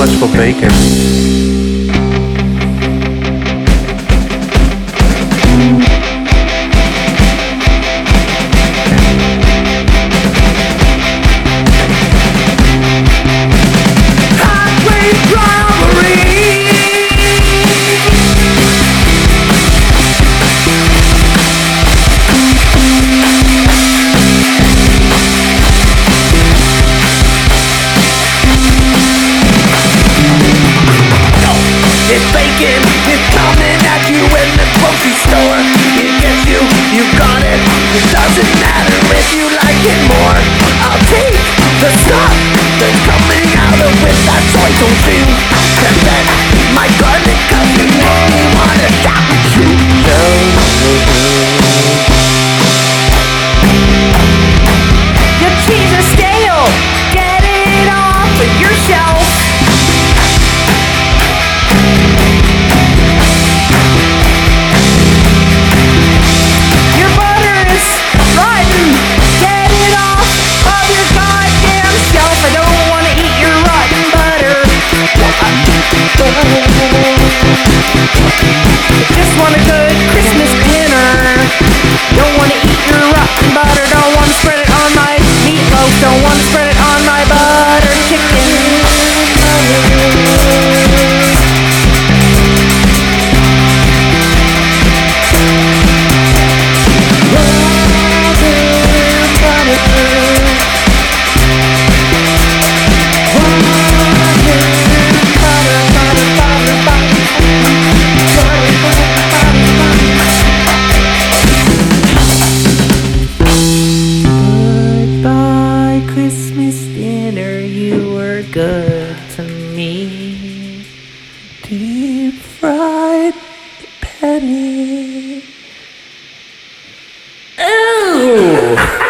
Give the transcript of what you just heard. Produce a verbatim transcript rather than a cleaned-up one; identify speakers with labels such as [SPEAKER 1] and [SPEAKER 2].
[SPEAKER 1] much for bacon.
[SPEAKER 2] It's bacon, it's coming at you in the grocery store. It gets you, you got it. It doesn't matter if you like it more. I'll take the stuff that's coming out of with that soy tofu. And then my garlic cause you make me wanna stop and shoot.
[SPEAKER 3] Your cheese is stale. Get it off of your shelf. Your butter is rotten. Get it off of your goddamn shelf. I don't want to eat your rotten butter. Just want a good Christmas dinner. Don't want to eat your rotten butter. Don't want to spread it on my meatloaf. Don't want to spread it on my butter chicken. Goodbye, Christmas dinner. You were good to me.
[SPEAKER 1] Deep fried penny.
[SPEAKER 3] Ooh!